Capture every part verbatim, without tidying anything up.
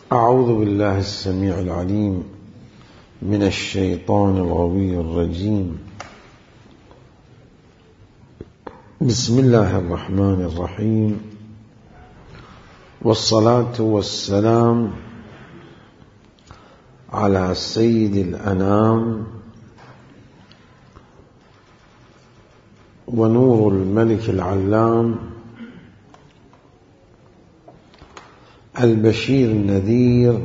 أعوذ بالله السميع العليم من الشيطان الغوي الرجيم. بسم الله الرحمن الرحيم، والصلاة والسلام على سيد الأنام ونور الملك العلام البشير النذير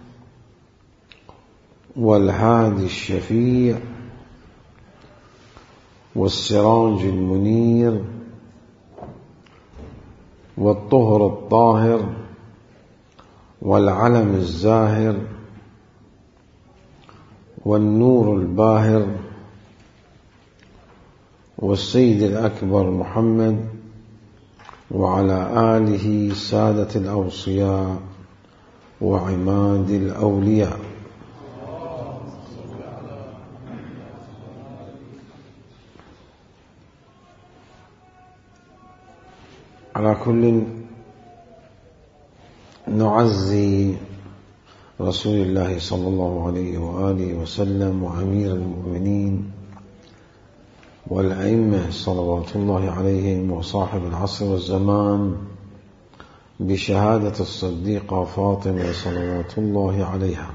والهادي الشفيع والسراج المنير والطهر الطاهر والعلم الزاهر والنور الباهر والسيد الأكبر محمد وعلى آله سادة الأوصياء وعماد الأولياء. على كل نعزي رسول الله صلى الله عليه وآله وسلم وأمير المؤمنين والأئمة صلوات الله عليهم وصاحب العصر والزمان بشهادة الصديقة فاطمة صلوات الله عليها.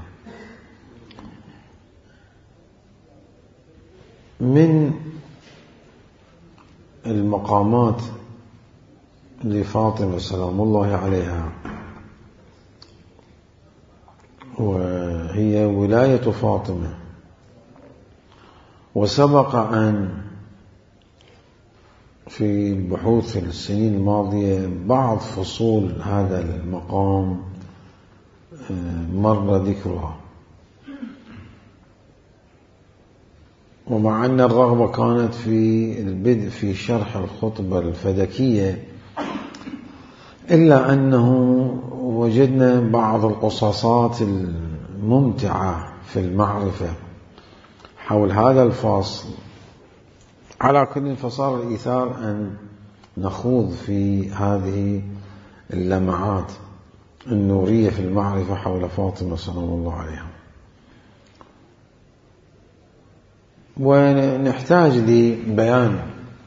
من المقامات لفاطمة سلام الله عليها وهي ولاية فاطمة، وسبق أن في البحوث السنين الماضية بعض فصول هذا المقام مر ذكرها، ومع أن الرغبة كانت في البدء في شرح الخطبة الفدكية، إلا أنه وجدنا بعض القصاصات الممتعة في المعرفة حول هذا الفصل. على كل فصار الإيثار أن نخوض في هذه اللمعات النورية في المعرفة حول فاطمة سلام الله عليها. ونحتاج لبيان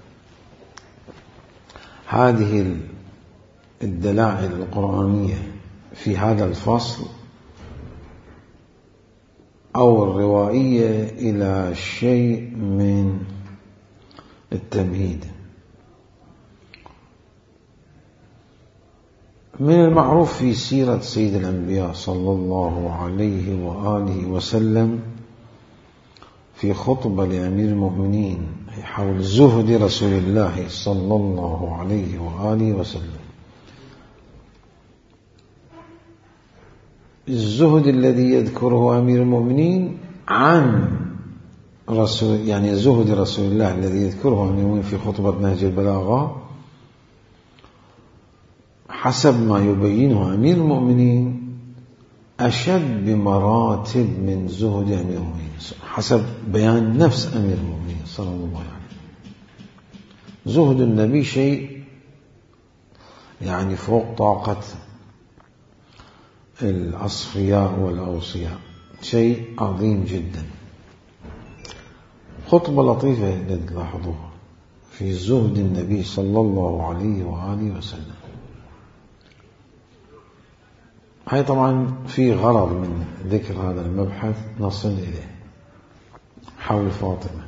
هذه الدلائل القرآنية في هذا الفصل أو الروائية إلى شيء من التمهيد. من المعروف في سيرة سيد الأنبياء صلى الله عليه وآله وسلم في خطبة لأمير المؤمنين حول زهد رسول الله صلى الله عليه وآله وسلم، الزهد الذي يذكره أمير المؤمنين عن رسول يعني زهد رسول الله الذي يذكره أمير المؤمنين في خطبة نهج البلاغة حسب ما يبينه أمير المؤمنين أشد بمراتب من زهد أمير المؤمنين حسب بيان نفس أمير المؤمنين صلى الله عليه وسلم. زهد النبي شيء يعني فوق طاقة الأصفياء والأوصياء، شيء عظيم جدا. خطبة لطيفة تلاحظوها في زهد النبي صلى الله عليه وآله وسلم. هاي طبعا في غرض من ذكر هذا المبحث نصل إليه حول فاطمة.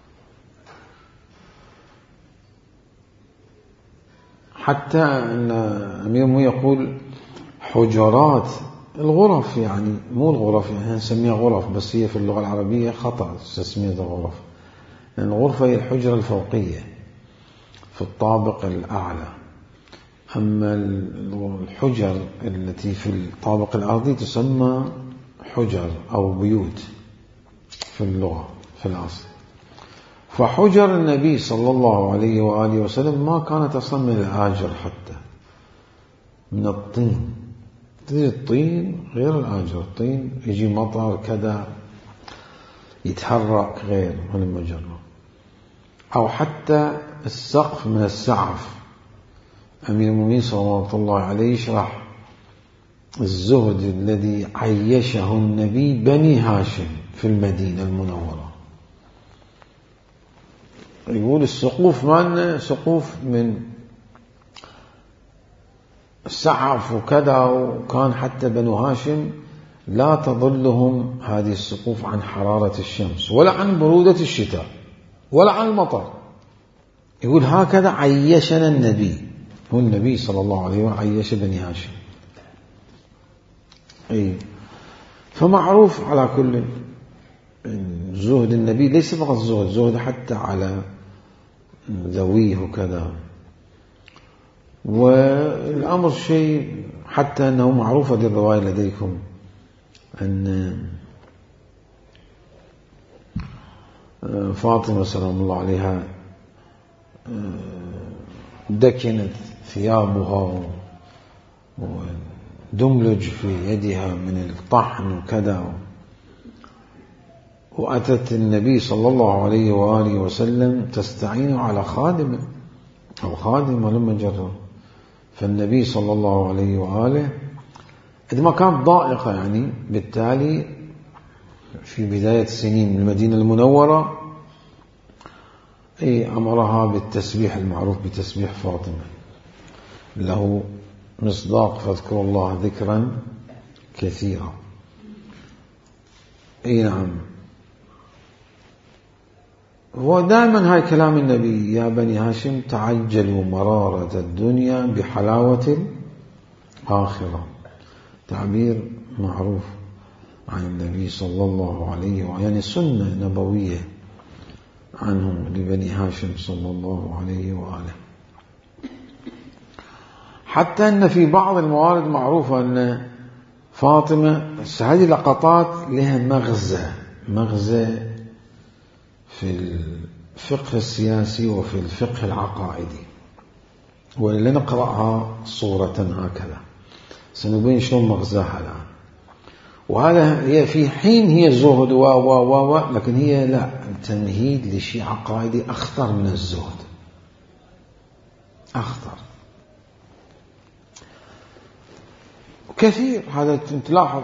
حتى أن أمير المؤمنين يقول حجرات الغرف، يعني مو الغرف يعني نسميها غرف، بس هي في اللغة العربية خطأ تسمية غرف، لأن الغرفة هي الحجرة الفوقية في الطابق الأعلى، أما الحجر التي في الطابق الأرضي تسمى حجر أو بيوت في اللغة في الأصل. فحجر النبي صلى الله عليه وآله وسلم ما كانت أصلا من الآجر، حتى من الطين. تدري الطين غير الآجر، الطين يجي مطر كذا يتحرك غير من المجرة. أو حتى السقف من السعف. أمير المؤمنين صلى الله عليه يشرح الزهد الذي عيشه النبي بني هاشم في المدينة المنورة. يقول السقوف مالنا سقوف من سعف وكذا، وكان حتى بنو هاشم لا تظلهم هذه السقوف عن حرارة الشمس ولا عن برودة الشتاء ولا عن المطر. يقول هكذا عيشنا النبي، هو النبي صلى الله عليه وسلم عيش بني هاشم. أي فمعروف على كل زهد النبي ليس فقط زهد، زهد حتى على ذويه وكذا. والأمر شيء حتى أنه معروف هذه الرواية لديكم أن فاطمة سلام الله عليها دكنت ثيابها ودملج في يدها من الطحن وكذا، وأتت النبي صلى الله عليه وآله وسلم تستعين على خادم أو خادمة لما جرى. فالنبي صلى الله عليه وآله إذا ما كانت ضائقة يعني بالتالي في بداية سنين المدينة المنورة أي أمرها بالتسبيح المعروف بتسبيح فاطمة، له مصداق فاذكروا الله ذكرا كثيرا. أي نعم، ودائما هاي كلام النبي: يا بني هاشم تعجلوا مرارة الدنيا بحلاوة الآخرة. تعبير معروف عن النبي صلى الله عليه وسلم، يعني سنة نبوية عنه لبني هاشم صلى الله عليه وآله. حتى أن في بعض الموارد معروفة أن فاطمة، هذه لقطات لها مغزى مغزى في الفقه السياسي وفي الفقه العقائدي، ولنقرأها صورة هكذا سنبين شلون مغزاها الآن. وهذا هي في حين هي زهد و و و لكن هي لا تمهيد لشيء عقائدي أخطر من الزهد، أخطر كثير. هذا تلاحظ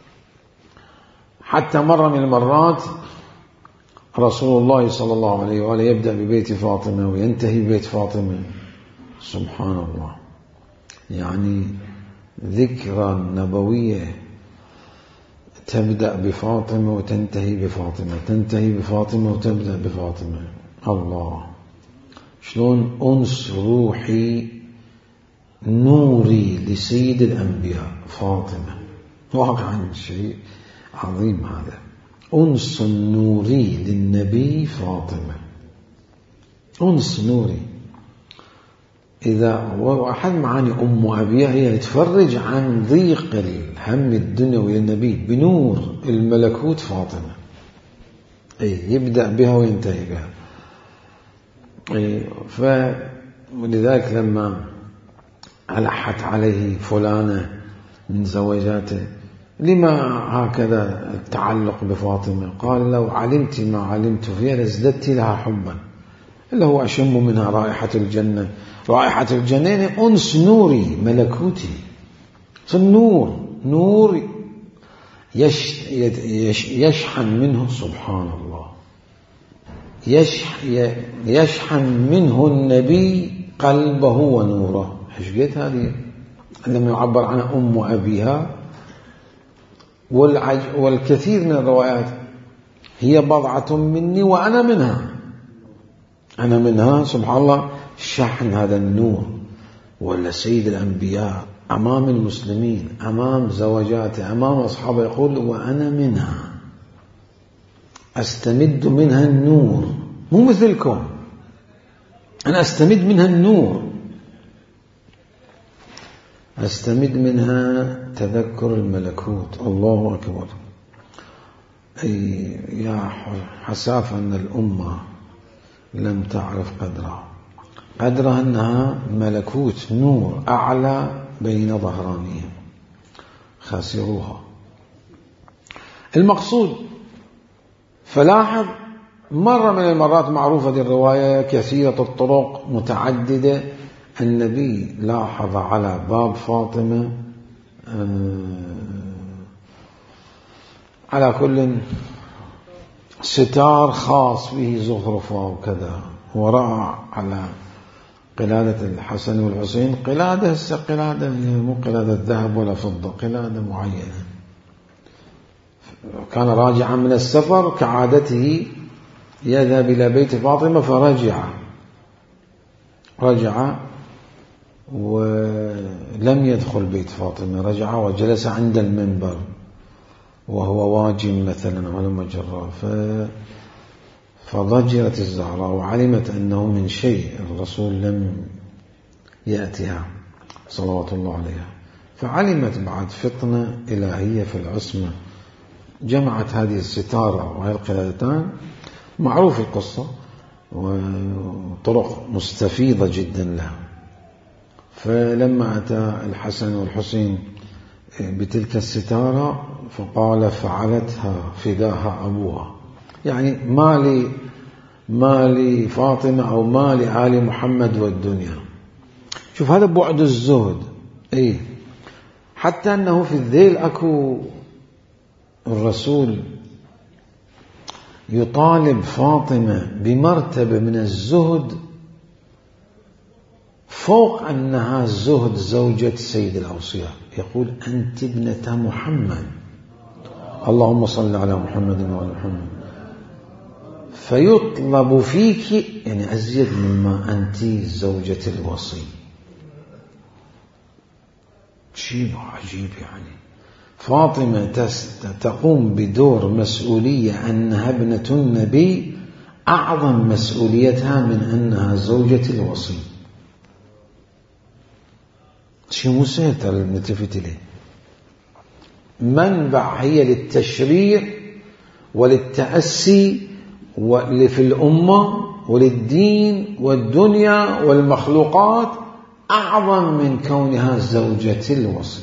حتى مرة من المرات رسول الله صلى الله عليه وآله يبدأ ببيت فاطمة وينتهي ببيت فاطمة. سبحان الله، يعني ذكرى نبوية تبدأ بفاطمة وتنتهي بفاطمة، تنتهي بفاطمة وتبدأ بفاطمة. الله، شلون أنس روحي نوري لسيد الأنبياء فاطمة. واقعا شيء عظيم هذا، أنس نوري للنبي فاطمة، أنس نوري. إذا وأحد معاني أم أبيها هي تفرج عن ضيق الهم الدنيوي للنبي بنور الملكوت فاطمة. أي يبدأ بها وينتهي بها. أي فلذلك لما ألحت عليه فلانة من زوجاته: لما هكذا التعلق بفاطمة؟ قال: لو علمت ما علمت فيها لازددت لها حبا، إلا هو أشم منها رائحة الجنة. رائحة الجنة أنس نوري ملكوتي، فالنور نور يش يش يشحن منه، سبحان الله، يش يشحن منه النبي قلبه ونوره. ايش قلت هذه لما يعبر عنها أم أبيها. والكثير من الروايات: هي بضعة مني وأنا منها، أنا منها. سبحان الله، شحن هذا النور. ولا سيد الأنبياء أمام المسلمين، أمام زوجاته، أمام أصحابه، يقول: وأنا منها، أستمد منها النور، مو مثلكم، أنا أستمد منها النور، أستمد منها تذكر الملكوت. الله أكبر. أي يا حساف أن الأمة لم تعرف قدرها، قدرها أنها ملكوت نور أعلى بين ظهرانيهم، خسروها. المقصود، فلاحظ مرة من المرات معروفة دي الرواية كثيرة الطرق متعددة، النبي لاحظ على باب فاطمة على كل ستار خاص به زخرفة وكذا، ورأى على قلادة الحسن والحسين قلادة هسه قلادة مو قلادة ذهب ولا فضة، قلادة معينة. كان راجعا من السفر كعادته يذهب إلى بيت فاطمة، فرجع رجع ولم يدخل بيت فاطمة، رجع وجلس عند المنبر وهو واجم مثلا على مجرى، فضجرت الزهراء وعلمت أنه من شيء الرسول لم يأتها صلوات الله عليها، فعلمت بعد فطنة إلهية في العصمة، جمعت هذه الستارة وهي القلادتان، معروف القصة وطرق مستفيضة جدا لها. فلما أتى الحسن والحسين بتلك الستارة فقال فعلتها فداها أبوها، يعني ما لي ما لي فاطمة أو ما لآل محمد والدنيا. شوف هذا بعد الزهد. إيه حتى أنه في الذيل أكو الرسول يطالب فاطمة بمرتبة من الزهد فوق أنها الزهد زوجة سيد الأوصياء، يقول أنت ابنة محمد، اللهم صل على محمد وعلى محمد، فيطلب فيك يعني أزيد مما أنت زوجة الوصي. شيء عجيب، يعني فاطمة تقوم بدور مسؤولية أنها ابنة النبي أعظم مسؤوليتها من أنها زوجة الوصي. شيء مسهل ترى نلتفت إليه. منبع هي للتشريع وللتأسي في الأمة وللدين والدنيا والمخلوقات أعظم من كونها زوجة الوصي.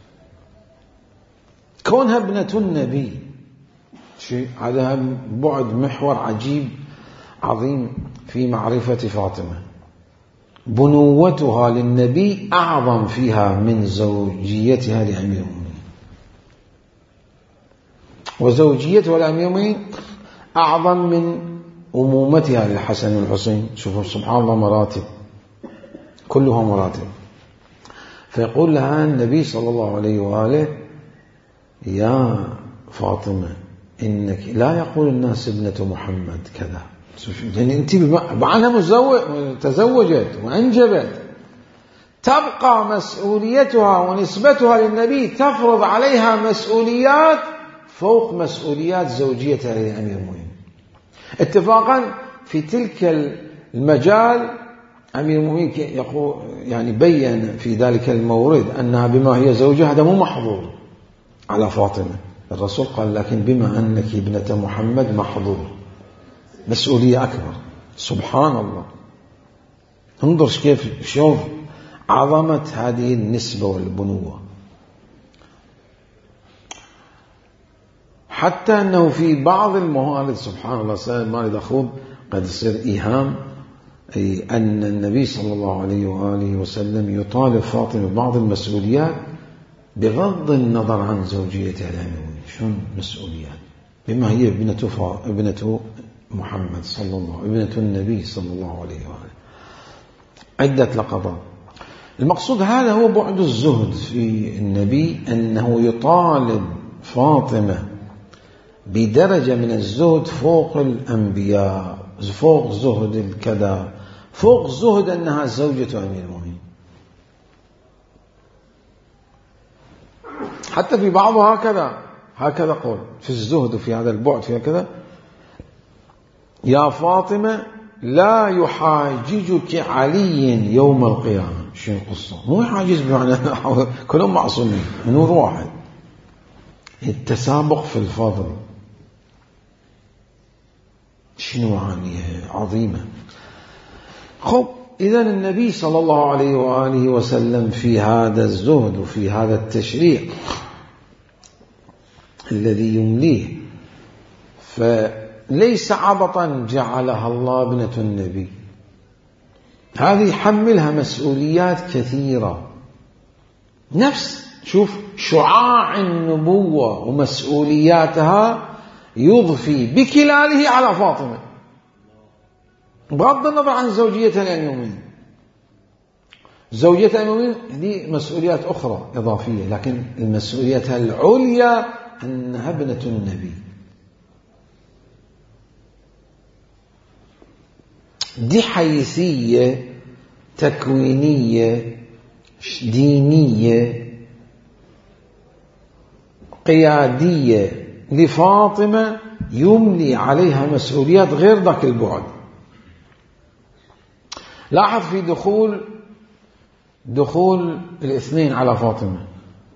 كونها ابنة النبي شيء هذا بعد محور عجيب عظيم في معرفة فاطمة. بنوتها للنبي أعظم فيها من زوجيتها لأمير المؤمنين، وزوجيتها لأمير المؤمنين أعظم من أمومتها للحسن والحسين. شوفوا سبحان الله، مراتب كلها مراتب. فيقول لها النبي صلى الله عليه وآله يا فاطمة إنك، لا يقول الناس ابنة محمد كذا، يعني أنت بعدها مزوج تزوجت وأنجبت، تبقى مسؤوليتها ونسبتها للنبي تفرض عليها مسؤوليات فوق مسؤوليات زوجيتها لأمير المؤمنين. اتفاقا في تلك المجال أمير المؤمنين يقول يعني بين في ذلك المورد أنها بما هي زوجة هذا مو محظور على فاطمة. الرسول قال لكن بما أنك ابنة محمد محظور، مسؤولية أكبر. سبحان الله، انظر كيف شوف عظمة هذه النسبة والبنوة. حتى أنه في بعض الموارد سبحان الله سائل ما يدخل قد يصير إيهام أي أن النبي صلى الله عليه وآله وسلم يطالب فاطمة ببعض المسؤوليات بغض النظر عن زوجيتها الأمير. شون مسؤوليات بما هي ابنة ابنة محمد صلى الله ابنة النبي صلى الله عليه وآله، عدة لقطات. المقصود هذا هو بعد الزهد في النبي، أنه يطالب فاطمة بدرجة من الزهد فوق الأنبياء، فوق زهد الكذا، فوق زهد أنها زوجة أمير المؤمنين. حتى في بعضها هكذا هكذا قول في الزهد وفي هذا البعد في هكذا: يا فاطمة لا يحاججك علي يوم القيامة. شنو القصة؟ مو يحاجز بمعنى كلهم معصومين من نور واحد، التسابق في الفضل. شنو معانيها عظيمة. خب إذا النبي صلى الله عليه وآله وسلم في هذا الزهد وفي هذا التشريع الذي يمليه، فليس عبطا جعلها الله ابنة النبي، هذه يحملها مسؤوليات كثيرة. نفس شوف شعاع النبوة ومسؤولياتها يضفي بكلاله على فاطمة بغض النظر عن زوجيتها الأميمين. زوجيتها الأميمين هذه مسؤوليات أخرى إضافية، لكن المسؤوليات العليا أنها ابنة النبي. دي حيثية تكوينية دينية قيادية لفاطمة يملي عليها مسؤوليات غير ذاك البعد. لاحظ في دخول دخول الاثنين على فاطمة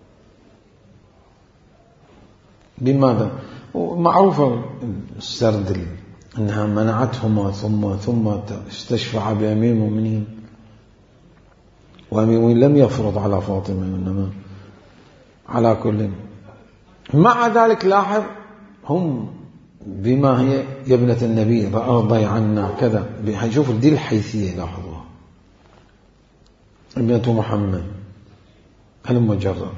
بماذا؟ معروفة السرد أنها منعتهما ثم ثم استشفع بأمير المؤمنين، وأمير المؤمنين لم يفرض على فاطمة إنما على كل. مع ذلك لاحظ هم بما هي يا ابنة النبي رضي عنا كذا، هنشوف دي الحيثية لاحظوها ابنة محمد المجرد.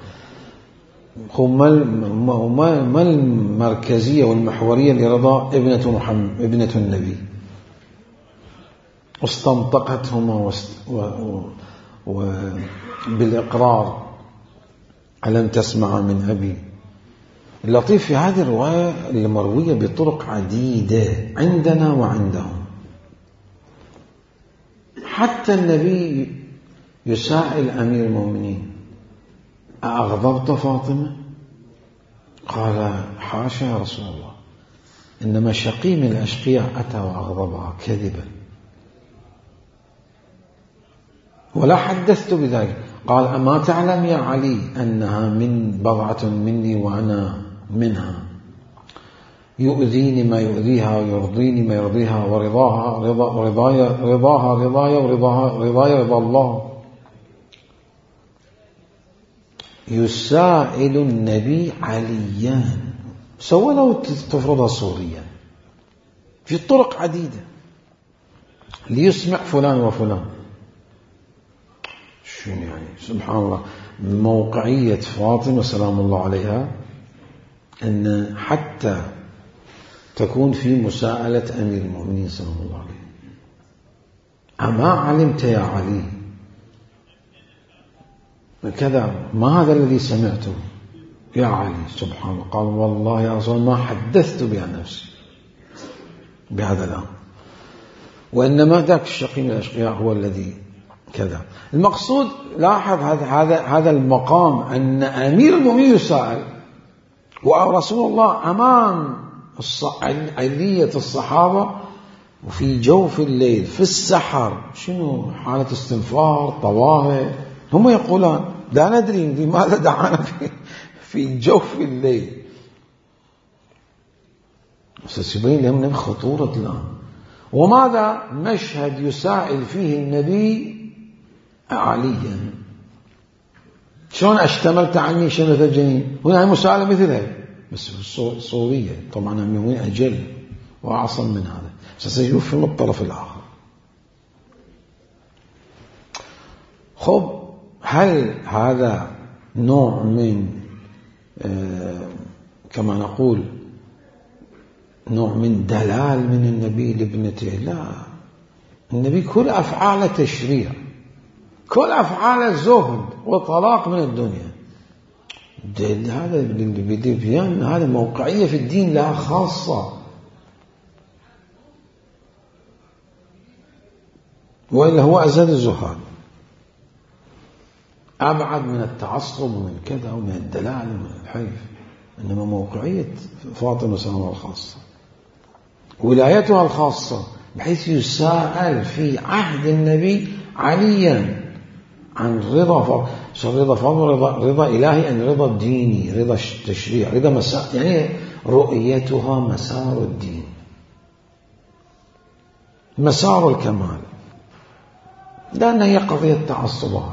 ما ما المركزية والمحورية لرضا ابنة محمد ابنة النبي؟ واستنطقتهما وبالإقرار ألم تسمع من أبي. اللطيف في هذه الرواية المروية بطرق عديدة عندنا وعندهم. حتى النبي يسائل أمير المؤمنين أأغضبت فاطمة؟ قال حاشا يا رسول الله، إنما شقي من الأشقياء أتى وأغضبها كذبا، ولا حدثت بذلك. قال أما تعلم يا علي أنها من بضعة مني وأنا منها، يؤذيني ما يؤذيها ويرضيني ما يرضيها، ورضاها رضا رضايا رضاها رضايا ورضاها رضايا رضا الله. يسائل النبي عليا، سوى له تفرضها صوريا في طرق عديدة ليسمع فلان وفلان. شو يعني؟ سبحان الله، موقعية فاطمة سلام الله عليها أن حتى تكون في مساءلة أمير المؤمنين سلام الله عليه، أما علمت يا علي كذا، ما هذا الذي سمعته يا علي؟ سبحان الله. قال والله يا رسول الله ما حدثت بها نفسي بهذا الأمر، وإنما ذاك الشقي من الأشقياء هو الذي كذا. المقصود لاحظ هذا هذا هذا المقام أن أمير المؤمنين يسأل ورسول الله أمام علية الصحابة وفي جوف الليل في السحر، شنو حالة استنفار طوارئ، هم يقولون لا ندري لماذا دعانا في, في جوف الليل. سيبين لهم من خطورة الآن. وماذا مشهد يسائل فيه النبي عليا، شلون اشتملت عني شمة الجنين. هنا مسألة مثلها بس صورية، طبعا من أجل وأعصم من هذا، سيفهم الطرف الآخر. خب هل هذا نوع من آه كما نقول نوع من دلال من النبي لابنته؟ لا، النبي كل أفعاله تشريع، كل أفعاله زهد وطلاق من الدنيا. هذا بديان، هذا موقعية في الدين لها خاصة، وإلا هو أزهد الزهاد، أبعد من التعصب ومن كذا ومن الدلال ومن الحيف. إنما موقعية فاطمة سلام الخاصة، ولايتها الخاصة، بحيث يساءل في عهد النبي عليا عن رضا رضا فاطمة، رضا, رضا إلهي، أن رضا ديني، رضا تشريع، رضا مسار، يعني رؤيتها مسار الدين، مسار الكمال، لأن هي قضية تعصبات.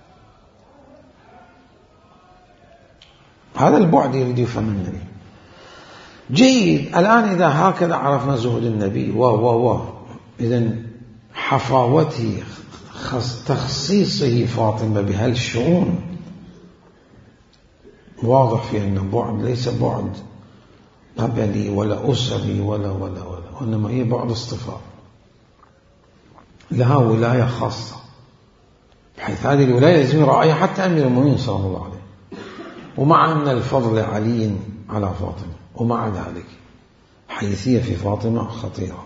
هذا البعد يريد يفهم النبي. جيد، الآن إذا هكذا عرفنا زهد النبي و و و إذن حفاوته، تخصيصه فاطمة بهالشؤون واضح في أنه بعد ليس بعد قبلي ولا أسري ولا ولا ولا وإنما هي بعد اصطفاء، لها ولاية خاصة، بحيث هذه الولاية لازم يراعيها حتى أمير المؤمنين صلى الله عليه. ومع أن الفضل علي على فاطمة، ومع ذلك حيثية في فاطمة خطيرة.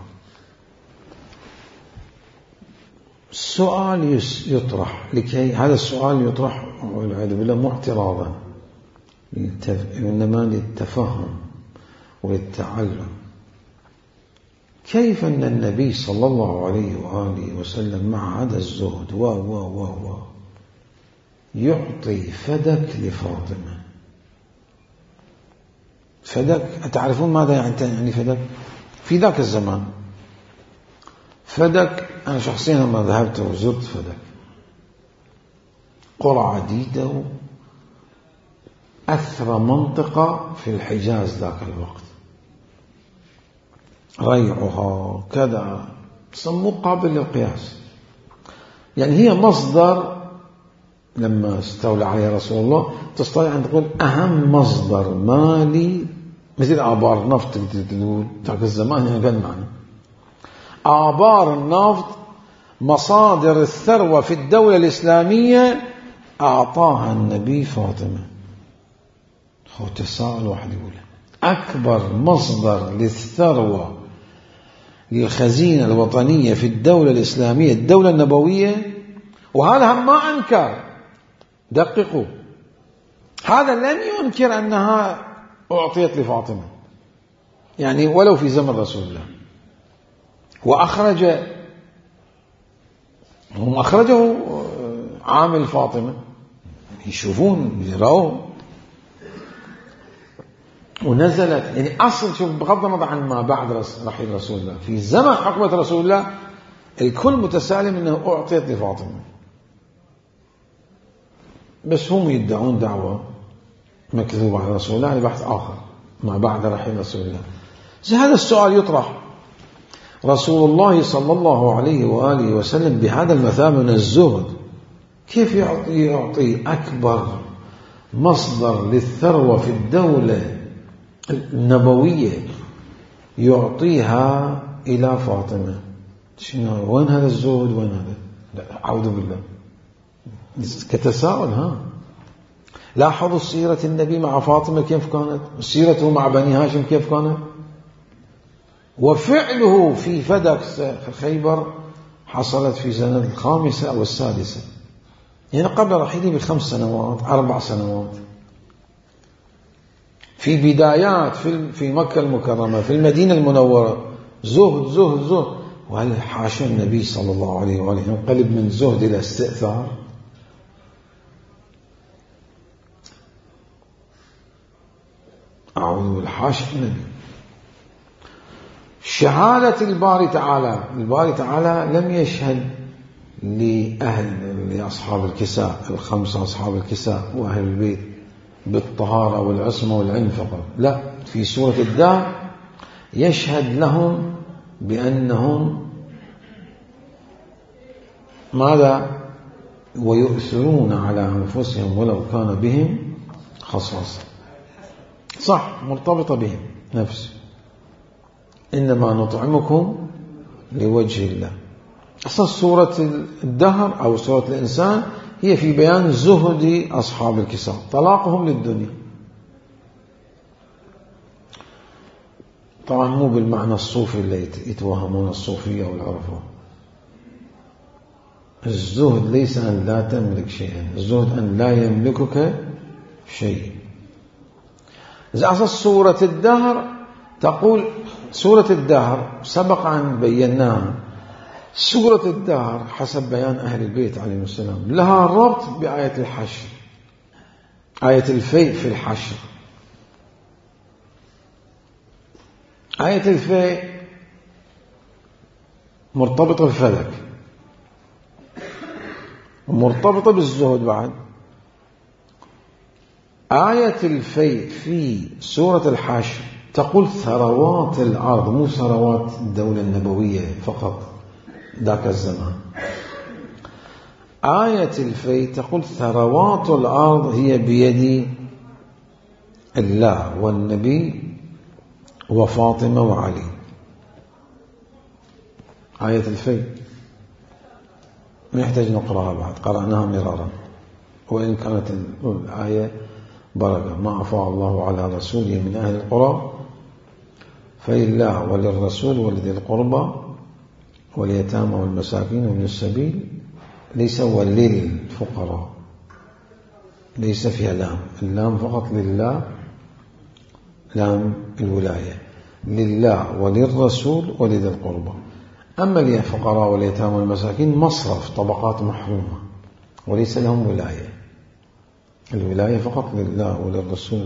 السؤال يطرح لكي هذا السؤال يطرح والعياذ بالله مو اعتراضا، إنما للتفهم وللتعلم. كيف أن النبي صلى الله عليه وآله وسلم مع هذا الزهد و و و و يعطي فدك لفاطمة؟ فدك، أتعرفون ماذا يعني فدك؟ في ذاك الزمان فدك، أنا شخصيا لما ذهبت وزرت فدك قرى عديدة، أثرى منطقة في الحجاز ذاك الوقت، ريعها كذا مو قابل للقياس. يعني هي مصدر، لما استولى عليها رسول الله تستطيع أن تقول أهم مصدر مالي، مثل آبار النفط تقول ذاك الزمان. يعني كان معنى آبار النفط مصادر الثروة في الدولة الإسلامية أعطاها النبي فاطمة. هو تساؤل واحد يقول أكبر مصدر للثروة للخزينة الوطنية في الدولة الإسلامية الدولة النبوية، وهذا هم ما أنكر، دققوا، هذا لن ينكر أنها أعطيت لفاطمة، يعني ولو في زمن رسول الله. وأخرج هم أخرجه عامل فاطمة، يشوفون يراوه، ونزلت. يعني أصل، شوف، بغض النظر عن ما بعد رحيل رسول الله، في زمن حكمة رسول الله الكل متسالم أنه أعطيت لفاطمة، بس هم يدعون دعوة مكذوبة على رسول الله لبحث آخر ما بعد رحيل رسول الله. هذا السؤال يطرح، رسول الله صلى الله عليه وآله وسلم بهذا المثابة من الزهد كيف يعطي, يعطي أكبر مصدر للثروة في الدولة النبوية يعطيها إلى فاطمة؟ وين هذا الزهد؟ وين هذا؟ لا، أعوذ بالله، كتساؤل. ها، لاحظوا سيرة النبي مع فاطمة كيف كانت، سيرته مع بني هاشم كيف كانت، وفعله في فدك في خيبر حصلت في سنة الخامسة أو السادسة، يعني قبل رحيله بخمس سنوات أربع سنوات. في بدايات في في مكة المكرمة في المدينة المنورة زهد زهد زهد، وهل حاشا النبي صلى الله عليه وآله ينقلب من زهد إلى استئثار؟ أعوذ بالحاشا النبي. شهادة الباري تعالى، الباري تعالى لم يشهد لأهل لأصحاب الكساء الخمسة أصحاب الكساء وأهل البيت بالطهارة والعصمة والعلم فقط، لا، في سورة الدهر يشهد لهم بأنهم ماذا؟ ويؤثرون على أنفسهم ولو كان بهم خصاصة. صح، مرتبطة بهم نفسه. إنما نطعمكم لوجه الله. أصلا سورة الدهر أو سورة الإنسان هي في بيان زهد أصحاب الكساء، طلاقهم للدنيا. طبعا مو بالمعنى الصوفي اللي يتوهمون الصوفية والعرفة. الزهد ليس أن لا تملك شيئا، الزهد أن لا يملكك شيء. إذا أصل سورة الدهر تقول، سورة الدهر سبق أن بيناها، سورة الدهر حسب بيان أهل البيت عليهم السلام لها ربط بآية الحشر، آية الفيء في الحشر. آية الفيء مرتبطة بالفلك ومرتبطة بالزهد بعد. آية الفيء في سورة الحشر تقول ثروات الأرض، مو ثروات الدولة النبوية فقط ذاك الزمان. آية الفيء تقول ثروات الأرض هي بيد الله والنبي وفاطمة وعلي. آية الفي ما يحتاج نقرأها بعد، قرأناها مرارا، وإن كانت الآية بركة. ما أفاء الله على رسوله من أهل القرى فلله وللرسول ولذي القربى واليتامى والمساكين وابن السبيل، ليس وللفقراء، ليس فيها لام، اللام فقط لله، لام الولاية، لله وللرسول ولذي القربى. أما الفقراء واليتامى والمساكين مصرف، طبقات محرومة، وليس لهم ولاية، الولاية فقط لله وللرسول.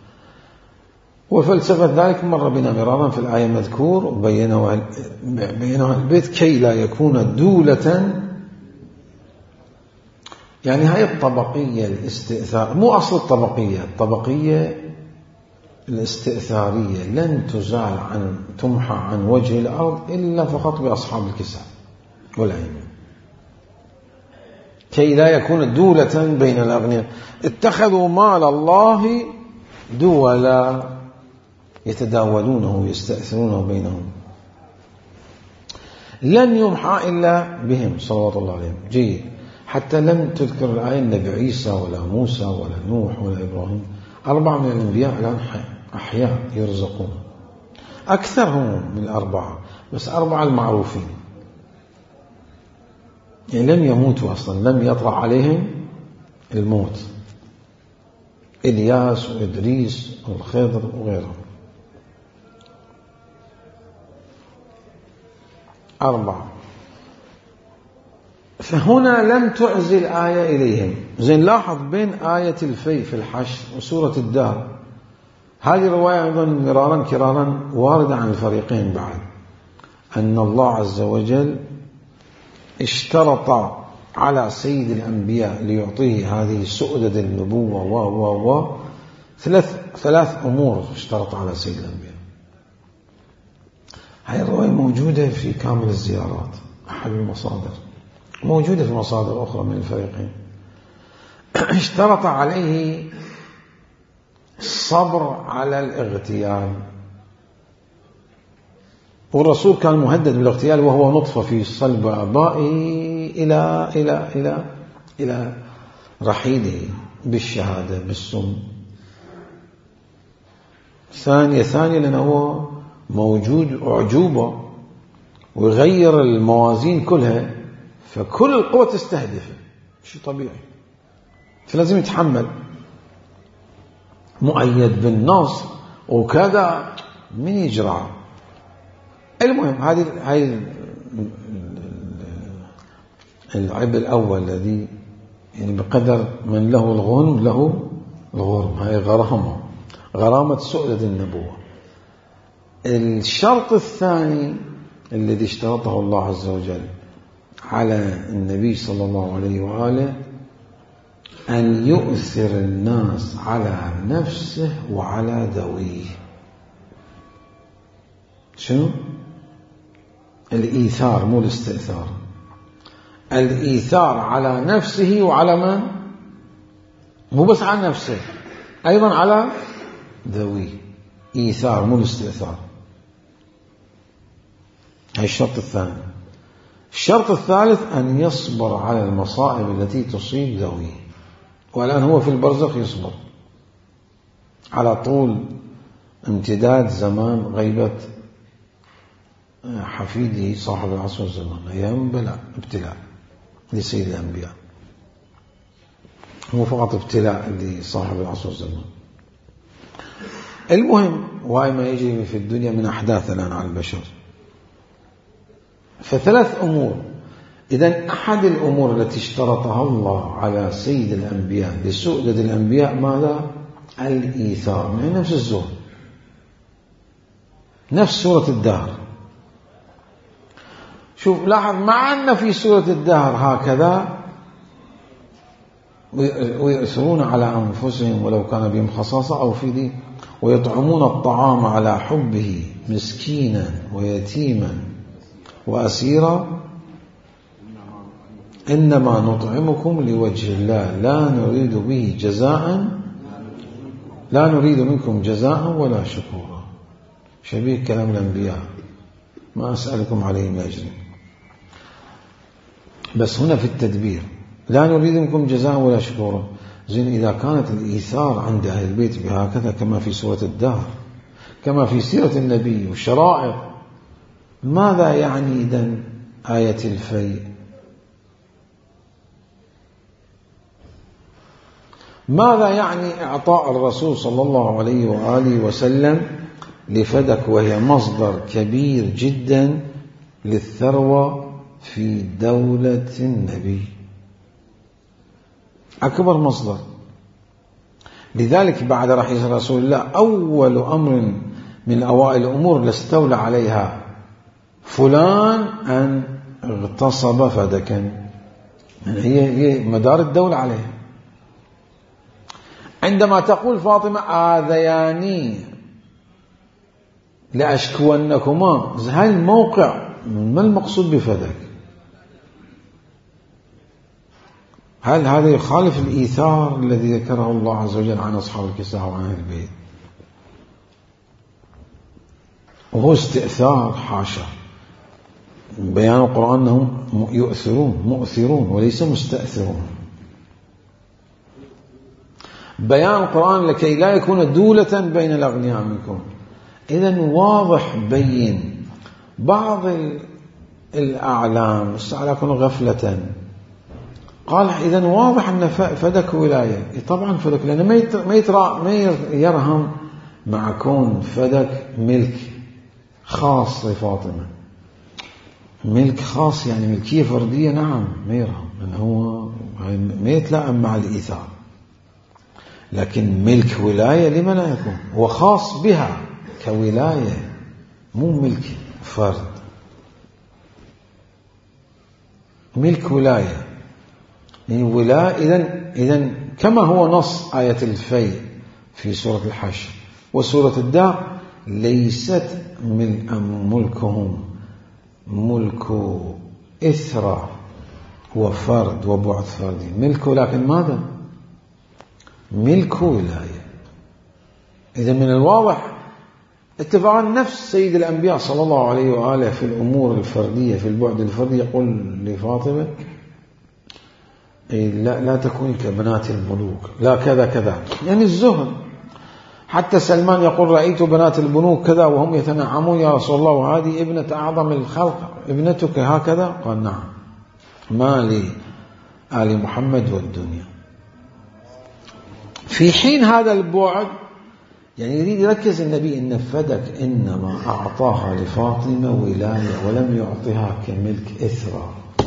وفلسفة ذلك مر بنا مرارا في الآية المذكور، وبينها البيت كي لا يكون دولة. يعني هاي الطبقية الاستئثار، مو أصل الطبقية، الطبقية الاستئثارية لن تزال عن تمحى عن وجه الأرض إلا فقط بأصحاب الكساء والعين. كي لا يكون دولة بين الأغنياء، اتخذوا مال الله دولا يتداولونه ويستأثرونه بينهم، لن يمحى إلا بهم صلوات الله عليهم. جيد. حتى لم تذكر الآية النبي عيسى ولا موسى ولا نوح ولا إبراهيم، أربعة من الأنبياء الآن أحياء يرزقون، أكثرهم من الأربعة، بس أربعة المعروفين يعني لم يموتوا أصلا، لم يطرأ عليهم الموت، إلياس وإدريس والخضر وغيرهم، أربعة. فهنا لم تعزي الآية إليهم. زين، لاحظ بين آية الفي في الحشر وسورة الدار، هذه الرواية أيضا مرارا كرارا واردة عن الفريقين بعد، أن الله عز وجل اشترط على سيد الأنبياء ليعطيه هذه سؤدد النبوة و و و ثلاث ثلاث أمور اشترط على سيد الأنبياء. هذه الرواية موجودة في كامل الزيارات، أحد المصادر، موجودة في مصادر أخرى من الفريقين. اشترط عليه الصبر على الاغتيال، والرسول كان مهدد بالاغتيال وهو نطفة في صلب آبائه إلى إلى إلى إلى رحيله بالشهادة بالسم. ثانية ثانية لأنه هو موجود أعجوبة ويغير الموازين كلها، فكل القوة تستهدفه، شيء طبيعي، فلازم يتحمل، مؤيد بالنص وكذا، من يجرع. المهم هذه هذه العيب الأول الذي يعني بقدر من له الغنم له الغرم، هاي غرامة، غرامة سؤدد النبوة. الشرط الثاني الذي اشترطه الله عز وجل على النبي صلى الله عليه وآله أن يؤثر الناس على نفسه وعلى ذويه. شنو؟ الإيثار، مو الاستئثار، الإيثار على نفسه وعلى من؟ مو بس على نفسه، أيضا على ذويه. إيثار مو الاستئثار. هذا الشرط الثاني. الشرط الثالث أن يصبر على المصائب التي تصيب ذويه، والآن هو في البرزخ يصبر على طول امتداد زمان غيبة حفيده صاحب العصر والزمان، أيام بلاء ابتلاء لسيد الأنبياء، مو فقط ابتلاء لصاحب العصر والزمان. المهم وهي ما يجري في الدنيا من أحداث الآن على البشر. فثلاث أمور. إذن أحد الأمور التي اشترطها الله على سيد الأنبياء لسؤدد الأنبياء ماذا؟ الإيثار، من نفس الزور، نفس سورة الدهر. شوف لاحظ، مع أن في سورة الدهر هكذا ويؤثرون على أنفسهم ولو كان بهم خصاصة، أو في دي ويطعمون الطعام على حبه مسكينا ويتيما وأسيرا إنما نطعمكم لوجه الله لا نريد به جزاء لا نريد منكم جزاء ولا شكورا، شبيه كلام الأنبياء، ما أسألكم عليه من أجر. بس هنا في التدبير لا نريد منكم جزاء ولا شكورا. زين إذا كانت الإيثار عند أهل البيت بهكذا كما في سورة الدهر، كما في سيرة النبي والشرائع، ماذا يعني إذن آية الفيء؟ ماذا يعني إعطاء الرسول صلى الله عليه وآله وسلم لفدك، وهي مصدر كبير جدا للثروة في دولة النبي، أكبر مصدر. لذلك بعد رحيل رسول الله أول أمر من أوائل الأمور لاستولى عليها فلان أن اغتصب فدكا، هي هي مدار الدولة عليها. عندما تقول فاطمة آذياني لأشكونكما، هل موقع ما المقصود بفدك؟ هل هذا يخالف الإيثار الذي ذكره الله عز وجل عن أصحاب الكساء وعن أهل البيت؟ وهو استئثار، حاشا، بيان القرآن أنهم يؤثرون مؤثرون وليس مستأثرون. بيان القرآن لكي لا يكون دولة بين الأغنياء منكم. إذن واضح بين بعض الأعلام استعلاكم غفلة قال إذن واضح أن فدك ولاية. طبعا فدك، لأنه ما يترى ما يرهم مع كون فدك ملك خاص لفاطمة، ملك خاص يعني ملكية فردية، نعم ما يرهم، لأنه هو ما يتلائم مع الإيثار. لكن ملك ولاية لما لا يكون؟ هو خاص بها كولاية، مو ملك فرد، ملك ولاية يعني ولاية. إذن إذن كما هو نص آية الفيء في سورة الحشر وسورة الدار، ليست ملكهم ملك إثرى وفرد وبعث فردي، ملك لكن ماذا؟ ملك ولاية. إذا من الواضح اتفاقا نفس سيد الأنبياء صلى الله عليه وآله في الأمور الفردية، في البعد الفردي، يقول لفاطمة لا, لا تكوني كبنات الملوك، لا كذا كذا، يعني الزهد. حتى سلمان يقول رأيت بنات الملوك كذا وهم يتنعمون يا رسول الله، وهذه ابنة أعظم الخلق، ابنتك هكذا؟ قال نعم، ما لي آل محمد والدنيا. في حين هذا البعد يعني يريد يركز النبي إن فدك إنما أعطاها لفاطمة ولاية ولم يعطيها كملك إثرى.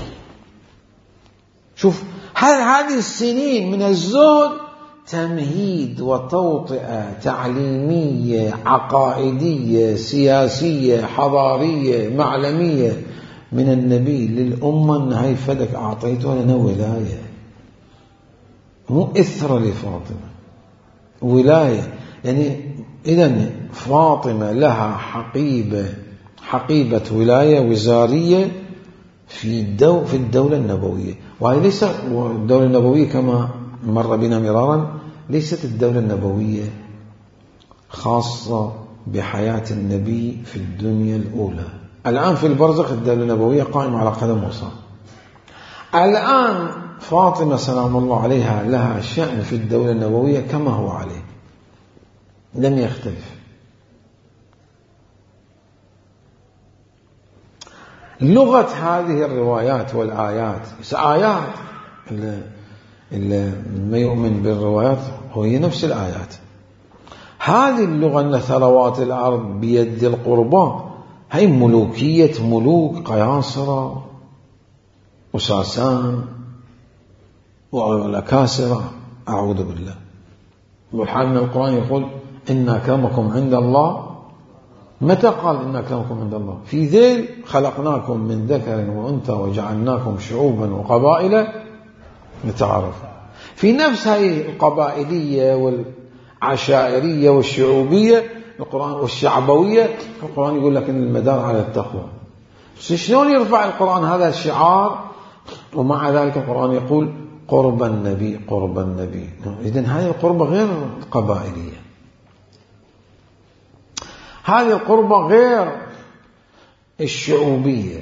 شوف هل هذه السنين من الزهد تمهيد وتوطئة تعليمية عقائدية سياسية حضارية معلمية من النبي للأمة أن هاي فدك أعطيتها لنا ولاية، مو إثرى لفاطمة، ولاية. يعني إذن فاطمة لها حقيبة حقيبة ولاية وزارية في الدو في الدولة النبوية. وهي ليس الدولة النبوية كما مر بنا مرارا، ليست الدولة النبوية خاصة بحياة النبي في الدنيا الأولى. الآن في البرزخ الدولة النبوية قائمة على قدم وساق. الآن فاطمة سلام الله عليها لها شأن في الدولة النبوية كما هو عليه، لم يختلف. لغة هذه الروايات والآيات، آيات اللي ما يؤمن بالروايات هي نفس الآيات. هذه اللغة أن ثروات الأرض بيد القربى، هي ملوكية ملوك قياصرة وساسان والأكاسرة، أعوذ بالله. وحالنا القرآن يقول إن أكرمكم عند الله، متى قال إن أكرمكم عند الله؟ في ذيل خلقناكم من ذكر وأنثى وجعلناكم شعوبا وقبائل لتعارفوا. في نفس هذه القبائلية والعشائرية والشعوبية القرآن والشعبوية القرآن يقول لك إن المدار على التقوى. شلون يرفع القرآن هذا الشعار ومع ذلك القرآن يقول قرب النبي قرب النبي؟ إذن هذه القربة غير قبائلية، هذه القربة غير الشعوبية،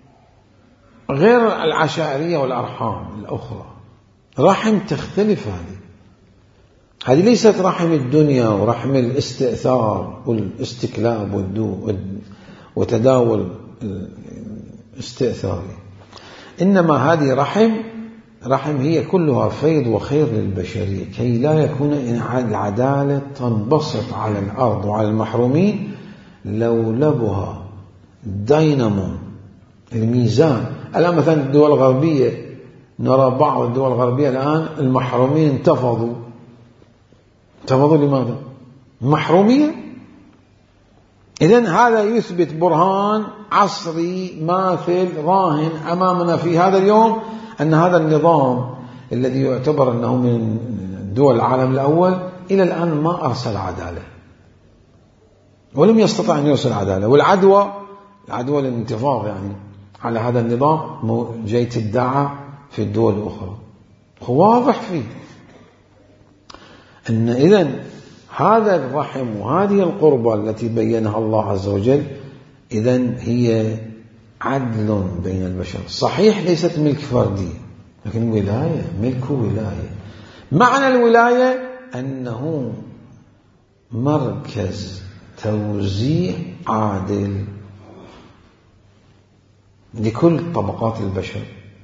غير العشائرية والأرحام الأخرى، رحم تختلف. هذه هذه ليست رحم الدنيا ورحم الاستئثار والاستكلاب والدو وتداول الاستئثاري، إنما هذه رحم رحم هي كلها فيض وخير للبشرية، كي لا يكون العدالة تنبسط على الأرض وعلى المحرومين لولبها دينامو الميزان. الآن مثلا الدول الغربية، نرى بعض الدول الغربية الآن المحرومين انتفضوا. انتفضوا لماذا؟ محرومية. إذن هذا يثبت برهان عصري ماثل راهن أمامنا في هذا اليوم، أن هذا النظام الذي يعتبر أنه من دول العالم الأول إلى الآن ما أرسل عدالة، ولم يستطع أن يرسل عدالة. والعدوى العدوى الانتفاض يعني على هذا النظام جاي تدعى في الدول الأخرى. واضح فيه أن إذن هذا الرحم وهذه القربة التي بينها الله عز وجل إذن هي عدل بين البشر. صحيح ليست ملك فردي، لكن ولاية، ملك ولاية. معنى الولاية أنه مركز توزيع عادل لكل طبقات البشر.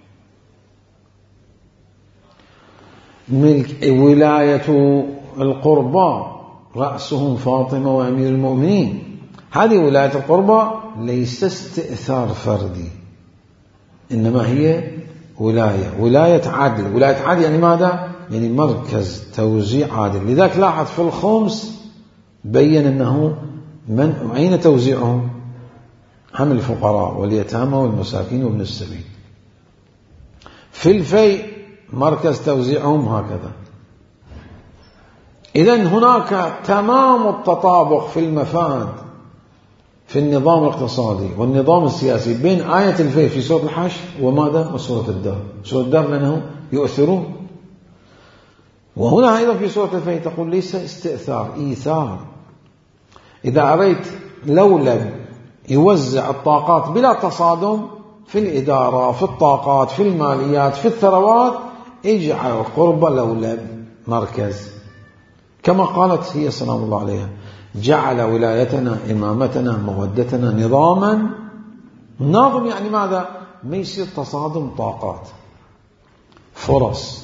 ملك ولاية القربى رأسهم فاطمة وأمير المؤمنين، هذه ولاية القربى ليس استئثار فردي، إنما هي ولاية ولاية عدل. ولاية عدل يعني ماذا؟ يعني مركز توزيع عادل. لذلك لاحظ في الخمس بين أنه من أين توزيعهم؟ هم الفقراء واليتامى والمساكين وابن السبيل. في الفيء مركز توزيعهم هكذا. إذن هناك تمام التطابق في المفاد في النظام الاقتصادي والنظام السياسي بين آية الفيء في سورة الحشر وماذا؟ وسورة الدار. سورة الدار لأنهم يؤثرون، وهنا أيضا في سورة الفيء تقول ليس استئثار، إيثار. إذا أريت لولب يوزع الطاقات بلا تصادم في الإدارة، في الطاقات، في الماليات، في الثروات، اجعل القربة لولب مركز، كما قالت هي سلام الله عليها: جعل ولايتنا إمامتنا مودتنا نظاما. نظم يعني ماذا؟ ما يصير تصادم طاقات، فرص.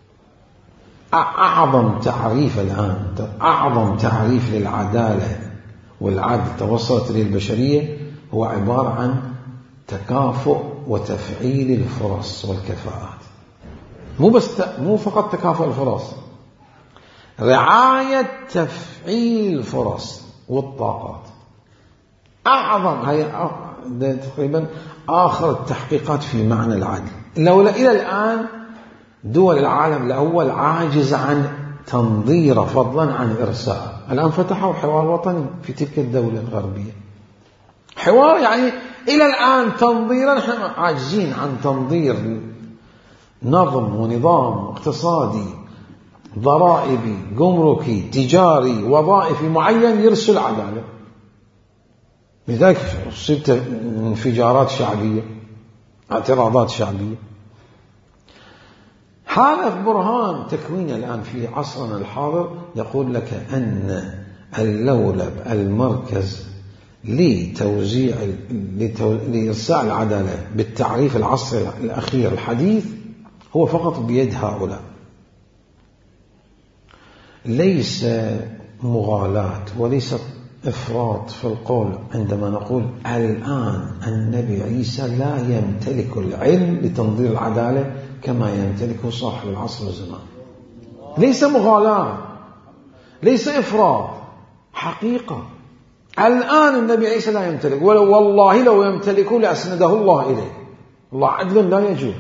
أعظم تعريف الآن، أعظم تعريف للعدالة والعدل توصلت إليه البشرية هو عبارة عن تكافؤ وتفعيل الفرص والكفاءات. مو بس مو فقط تكافؤ الفرص، رعاية تفعيل الفرص والطاقات. أعظم هي تقريبا آخر التحقيقات في معنى العدل. لولا إلى الآن دول العالم الأول عاجز عن تنظير فضلا عن إرساء. الآن فتحوا حوار وطني في تلك الدولة الغربية، حوار يعني إلى الآن تنظيرا نحن عاجزين عن تنظير نظم ونظام اقتصادي ضرائبي جمركي تجاري وظائفي معين يرسل عدالة. لذلك صرت انفجارات شعبية، اعتراضات شعبية. هذا برهان تكوين الآن في عصرنا الحاضر يقول لك أن اللولب المركز لتوزيع لإرساء العدالة بالتعريف العصري الأخير الحديث هو فقط بيد هؤلاء. ليس مغالاة وليس إفراط في القول عندما نقول الآن النبي عيسى لا يمتلك العلم لتنظير العدالة كما يمتلكه صاحب العصر والزمان. ليس مغالاة، ليس إفراط، حقيقة. الآن النبي عيسى لا يمتلك، ولو والله لو يمتلكه لأسنده الله إليه. الله عدل لا يجوز.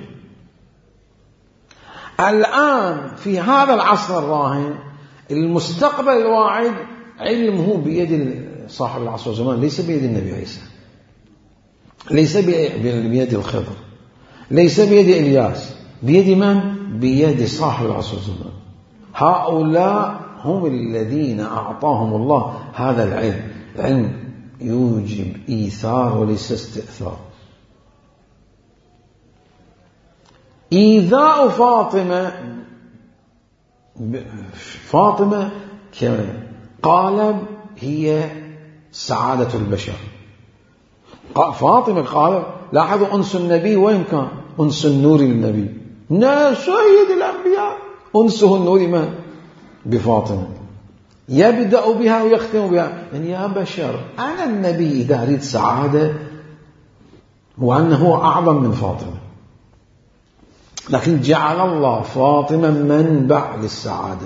الآن في هذا العصر الراهن المستقبل الواعد علمه بيد صاحب العصر والزمان، ليس بيد النبي عيسى، ليس بيد الخضر، ليس بيد إلياس. بيد من؟ بيد صاحب العصر والزمان. هؤلاء هم الذين أعطاهم الله هذا العلم. العلم يوجب إيثار وليس استئثار. إيذاء فاطمة فاطمة كقالب هي سعادة البشر. فاطمة قالب. لاحظوا أنس النبي وين كان؟ أنس النور للنبي، سيد الأنبياء أنسه النور ما بفاطمة، يبدأ بها ويختم بها. يعني يا بشر أنا النبي إذا أريد سعادة وأنه أعظم من فاطمة، لكن جعل الله فاطمة منبع للسعادة.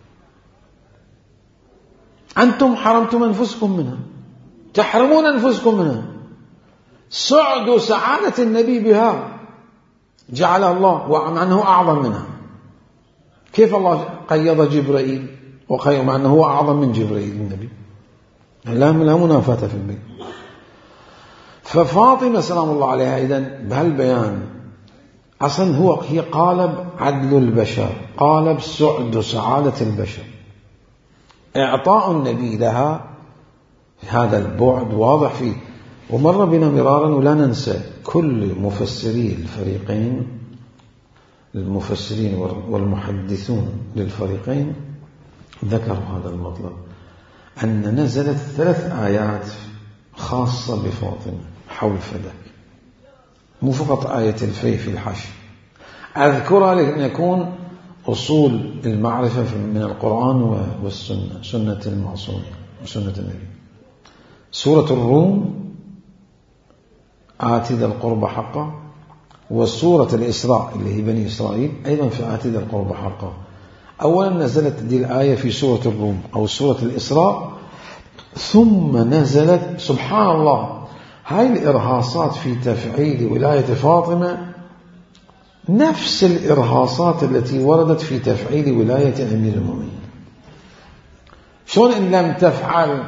أنتم حرمتم أنفسكم منها، تحرمون أنفسكم منها. صعدوا سعادة النبي بها جعلها الله وعنه أعظم منها. كيف الله قيض جبرائيل وقيض مع أنه هو أعظم من جبرائيل النبي؟ لا منافاة في البيت. ففاطمة سلام الله عليها إذن بهالبيان أصلا هو هي قالب عدل البشر، قالب سعد سعادة البشر. إعطاء النبي لها هذا البعد واضح فيه. ومر بنا مرارا ولا ننسى كل مفسري الفريقين، المفسرين والمحدثون للفريقين ذكروا هذا المطلب، أن نزلت ثلاث آيات خاصة بفاطمة حول فدك، مو فقط آية الفي في الحشر. أذكرها لأن يكون أصول المعرفة من القرآن والسنة، سنة المعصوم وسنة النبي. سورة الروم آتي ذا القرب حقه، وسورة الإسراء اللي هي بني إسرائيل أيضا في آتي ذا القرب حقه. أولا نزلت دي الآية في سورة الروم أو سورة الإسراء، ثم نزلت سبحان الله هاي الإرهاصات في تفعيل ولاية فاطمة نفس الإرهاصات التي وردت في تفعيل ولاية أمير المؤمنين. شلون إن لم تفعل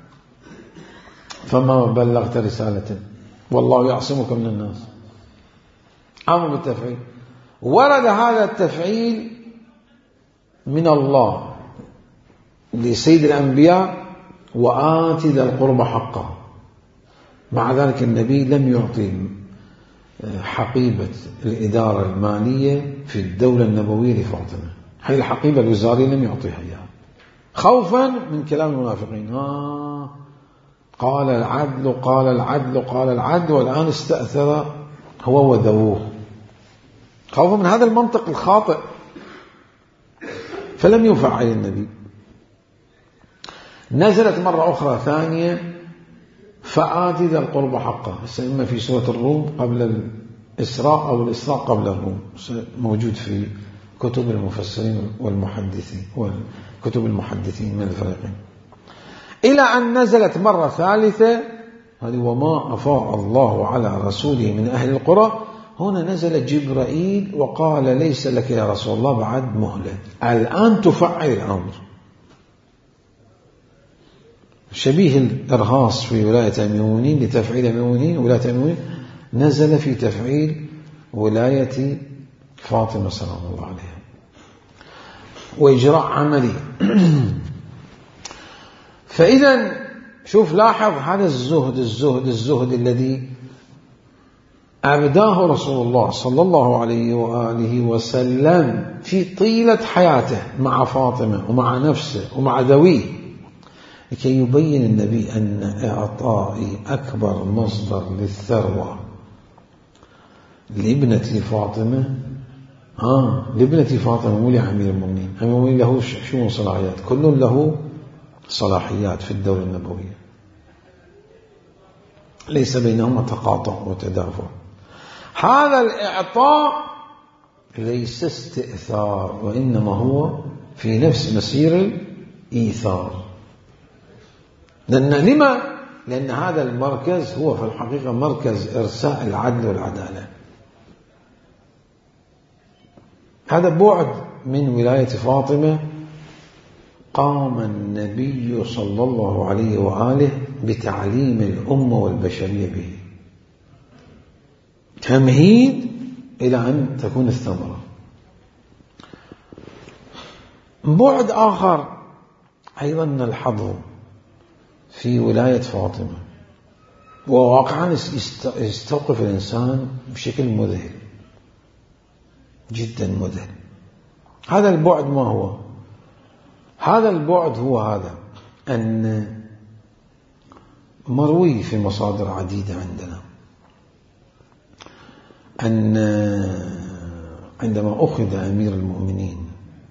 فما بلغت رسالة والله يعصمك من الناس. أمر بالتفعيل، ورد هذا التفعيل من الله لسيد الأنبياء وآتي ذا القرب حقه. مع ذلك النبي لم يعطي حقيبة الإدارة المالية في الدولة النبوية لفاطمة، هذه الحقيبة الوزارية لم يعطيها إياها خوفا من كلام المنافقين. آه قال العدل قال العدل قال العدل والآن استأثر هو وذووه، خوفا من هذا المنطق الخاطئ، فلم يفعل النبي. نزلت مرة أخرى ثانية فآتي ذا القرب حقه، إما في سورة الروم قبل الإسراء أو الإسراء قبل الروم، موجود في كتب المفسرين والمحدثين وكتب المحدثين من الفريقين. إلى أن نزلت مرة ثالثة هذه وما أفاء الله على رسوله من أهل القرى. هنا نزل جبرائيل وقال ليس لك يا رسول الله بعد مهلة، الآن تفعل الأمر. شبيه الإرهاص في ولاية أمير المؤمنين لتفعيل أمير المؤمنين ولاية أمير المؤمنين نزل في تفعيل ولاية فاطمة سلام الله عليها وإجراء عملي. فإذا شوف لاحظ هذا الزهد الزهد الزهد الذي أبداه رسول الله صلى الله عليه وآله وسلم في طيلة حياته مع فاطمة ومع نفسه ومع ذويه، لكي يبين النبي أن إعطائي أكبر مصدر للثروة لابنة فاطمة آه لابنة فاطمة مو لأمير المؤمنين. أمير المؤمنين له شو صلاحيات؟ كل له صلاحيات في الدولة النبوية، ليس بينهما تقاطع وتدافع. هذا الإعطاء ليس استئثار، وإنما هو في نفس مسير الإيثار. لأن لما؟ لأن هذا المركز هو في الحقيقة مركز إرساء العدل والعدالة. هذا بعد من ولاية فاطمة قام النبي صلى الله عليه وآله بتعليم الأمة والبشرية به، تمهيد إلى أن تكون الثمرة. بعد آخر أيضا نلحظه في ولاية فاطمة، وواقعا يستوقف الإنسان بشكل مذهل جدا مذهل. هذا البعد ما هو؟ هذا البعد هو هذا، أن مروي في مصادر عديدة عندنا أن عندما أخذ أمير المؤمنين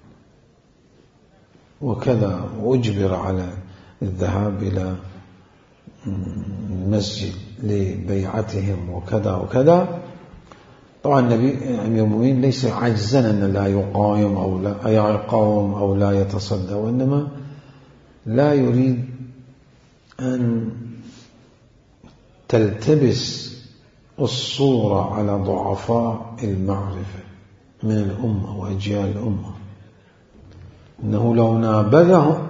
وكذا وأجبر على الذهاب إلى المسجد لبيعتهم وكذا وكذا، طبعا النبي أمير المؤمنين ليس عجزا أن لا يقاوم أو لا يقاوم أو لا يتصدى، وإنما لا يريد أن تلتبس الصورة على ضعفاء المعرفة من الأمة وأجيال الأمة، إنه لو نابذه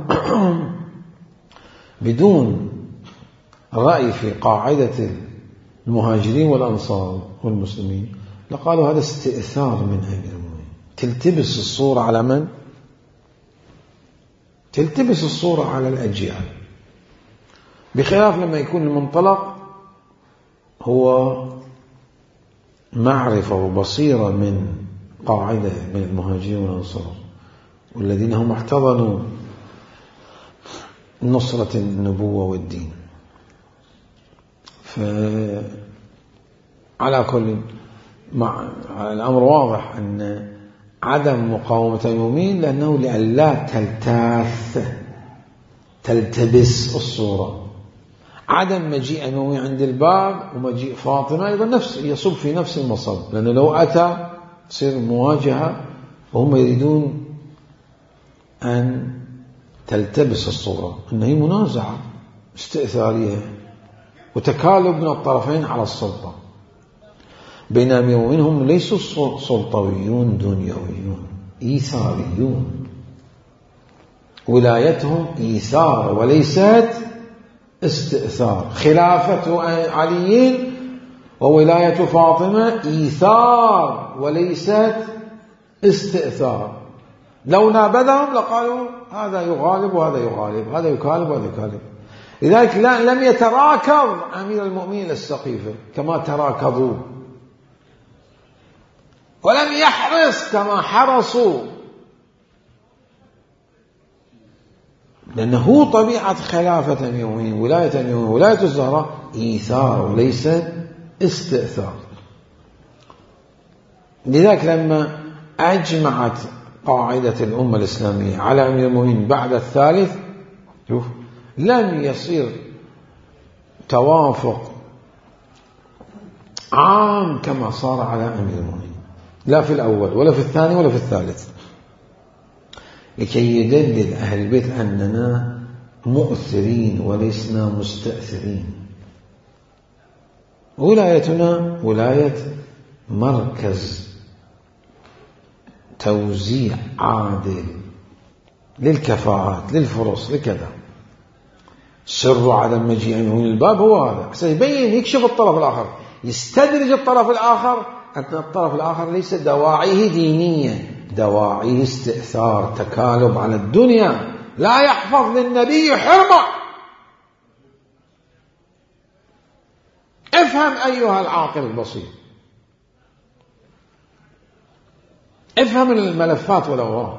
بدون رأي في قاعدة المهاجرين والأنصار والمسلمين لقالوا هذا استئثار من أمير المؤمنين. تلتبس الصورة على من؟ تلتبس الصورة على الأجيال، بخلاف لما يكون المنطلق هو معرفة وبصيرة من قاعدة من المهاجرين والأنصار والذين هم احتضنوا نصرة النبوة والدين. فعلى كل مع الأمر واضح أن عدم مقاومة المؤمنين لأنه لئلا تلتاث تلتبس الصورة. عدم مجيء المؤمنين عند الباب ومجيء فاطمة أيضا نفس يصب في نفس المصب، لأنه لو أتى تصير مواجهة وهم يريدون أن تلتبس الصورة، أنه هي منازعة استئثارية وتكالب من الطرفين على السلطة، بينما المؤمنين هم ليسوا سلطويون دنيويون، إيثاريون، ولايتهم إيثار وليست استئثار. خلافة علي وولاية فاطمة إيثار وليست استئثار. لو نابذهم لقالوا هذا يغالب وهذا يغالب، هذا يكالب وهذا يكالب. لذلك لم يتراكض أمير المؤمنين السقيفة كما تراكضوا، ولم يحرص كما حرصوا، لأنه طبيعة خلافة أمير المؤمنين ولاية أمير المؤمنين ولاية الزهراء إيثار وليس استئثار. لذلك لما أجمعت قاعدة الأمة الإسلامية على أمير المؤمنين بعد الثالث شوف لم يصير توافق عام كما صار على أمير المؤمنين، لا في الأول ولا في الثاني ولا في الثالث، لكي يدلل أهل البيت أننا مؤثرين ولسنا مستأثرين. ولايتنا ولاية مركز توزيع عادل للكفاءات للفرص لكذا. سر عدم مجيء من الباب هو هذا، سيبين يكشف الطرف الآخر، يستدرج الطرف الآخر أن الطرف الآخر ليس دواعيه دينية، دواعيه استئثار تكالب على الدنيا، لا يحفظ للنبي حرمة. افهم أيها العاقل البصير، افهم الملفات والأوراق.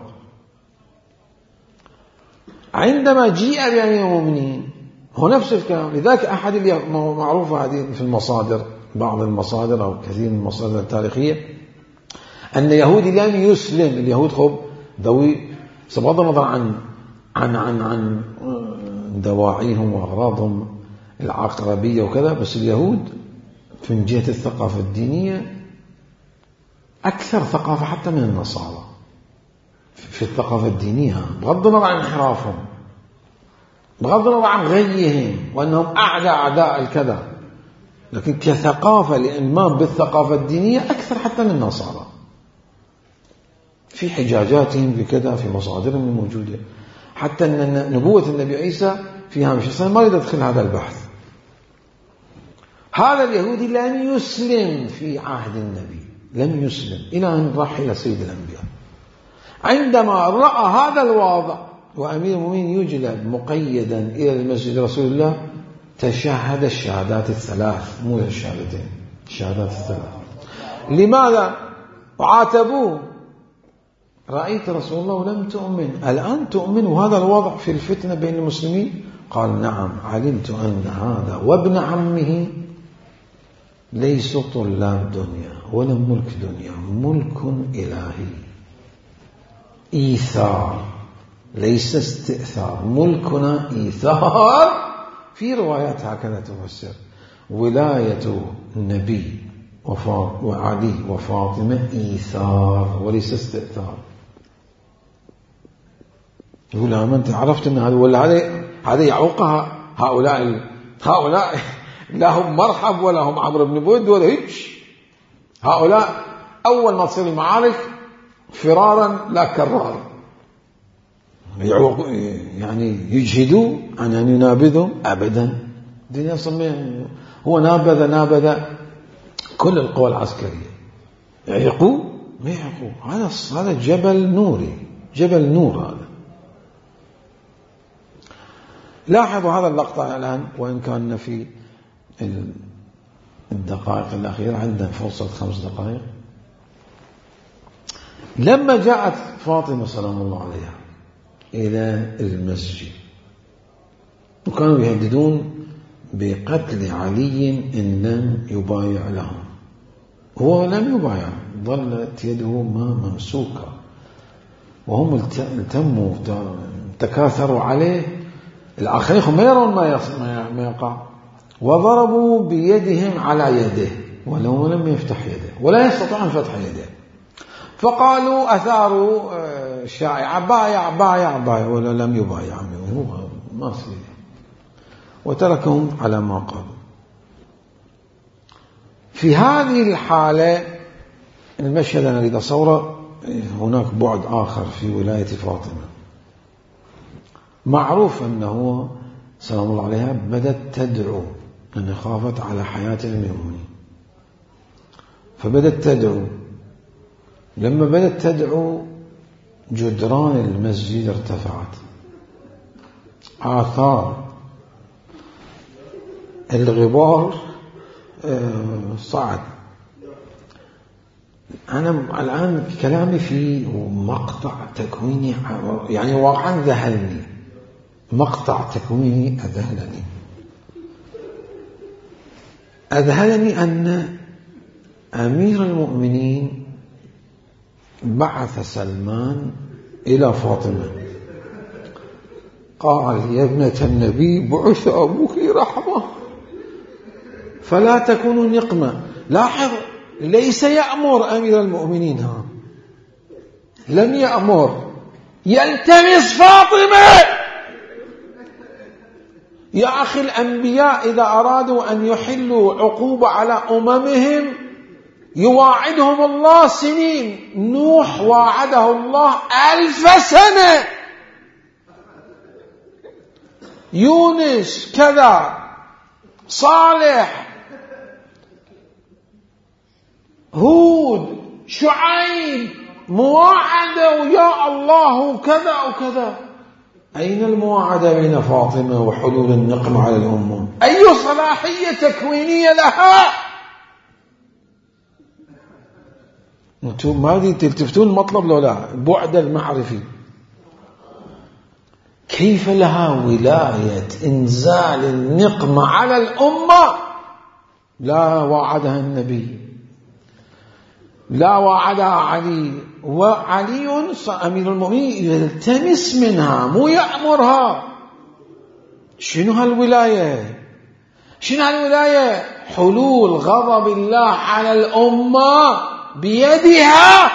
عندما جيء بأمير المؤمنين هو نفس الكلام. لذلك أحد معروفة هذه في المصادر، بعض المصادر أو كثير من المصادر التاريخية، أن يهودي لم يسلم. اليهود خب ذوي بغض النظر عن عن عن عن دواعيهم وأغراضهم العقربية وكذا، بس اليهود من جهة الثقافة الدينية أكثر ثقافة حتى من النصارى في الثقافة الدينية، بغض النظر عن انحرافهم، بغض النظر عن غيهم وأنهم أعداء أعداء الكذا، لكن كثقافة الإلمام بالثقافة الدينية أكثر حتى من النصارى في حجاجاتهم بكذا في مصادرهم الموجودة. حتى أن نبوة النبي عيسى فيها مش سنة ما يدخل هذا البحث. هذا اليهودي لم يسلم في عهد النبي، لم يسلم إلى أن راح إلى سيد الأنبياء. عندما رأى هذا الوضع وأمير المؤمنين يجلب مقيدا إلى المسجد رسول الله تشهد الشهادات الثلاث، مو الشهادتين، الشهادات الثلاث. لماذا؟ وعاتبوه: رأيت رسول الله ولم تؤمن، الآن تؤمن وهذا الوضع في الفتنة بين المسلمين؟ قال: نعم، علمت أن هذا وابن عمه ليسوا طلاب دنيا ولا ملك دنيا، ملك إلهي، إيثار ليس استئثار، ملكنا إيثار. في روايات هكذا تفسر: ولاية النبي وعلي وفاطمة إيثار وليس استئثار. يقول: لما أنت عرفت أن هذا ولا هذا هذا يعوقها، هؤلاء هؤلاء لا هم مرحب ولا هم عمرو بن بود ولا هيك، هؤلاء أول ما تصير المعارك فرارا لا كرارا، يعني يجهدوا عن أن ينابذوا أبدا. هو نابذ نابذ كل القوى العسكرية، يعيقوا ما يعيقوا، هذا هذا جبل نوري، جبل نور هذا. لاحظوا هذا اللقطة الآن، وإن كان في الدقائق الأخيرة عندنا فرصة خمس دقائق. لما جاءت فاطمة سلام الله عليها إلى المسجد وكانوا يهددون بقتل علي إن لم يبايع لهم، هو لم يبايع، ظلت يده ما ممسوكة، وهم التموا تكاثروا عليه، الآخرين ما يرون ما يقع، وضربوا بيدهم على يده ولو لم يفتح يده ولا يستطيعون فتح يده، فقالوا أثاروا شائعة: بايع بايع بايع، ولا لم يبايع، هو ما صير، وتركهم على ما قالوا. في هذه الحالة المشهد أنا أريد أصوره، هناك بعد آخر في ولاية فاطمة. معروف أنه سلام الله عليها بدأت تدعو أن خافت على حياة المؤمنين، فبدأت تدعو. لما بدأت تدعو جدران المسجد ارتفعت، آثار الغبار صعد. أنا الآن كلامي في مقطع تكويني، يعني واقعا ذهلني، مقطع تكويني أذهلني أذهلني أن أمير المؤمنين بعث سلمان إلى فاطمة، قال: يا ابنة النبي، بعث أبوك رحمة فلا تكونوا نقمة. لاحظ، ليس يأمر أمير المؤمنين، ها لم يأمر، يلتمس فاطمة. يا أخي، الأنبياء إذا أرادوا أن يحلوا عقوبة على أممهم يواعدهم الله سنين. نوح واعده الله ألف سنة، يونس كذا، صالح، هود، شعيب، مواعدة ويا الله كذا وكذا. أين المواعدة بين فاطمة وحلول النقم على الأمم؟ أي صلاحية تكوينية لها؟ أنتم ما تلتفتون المطلب لو لا بعد المعرفي. كيف لها ولاية إنزال النقمة على الأمة؟ لا وعدها النبي، لا وعدها علي، وعلي أمير المؤمنين يلتمس منها مو يأمرها. شنو هالولاية؟ شنو هالولاية؟ حلول غضب الله على الأمة بيدها.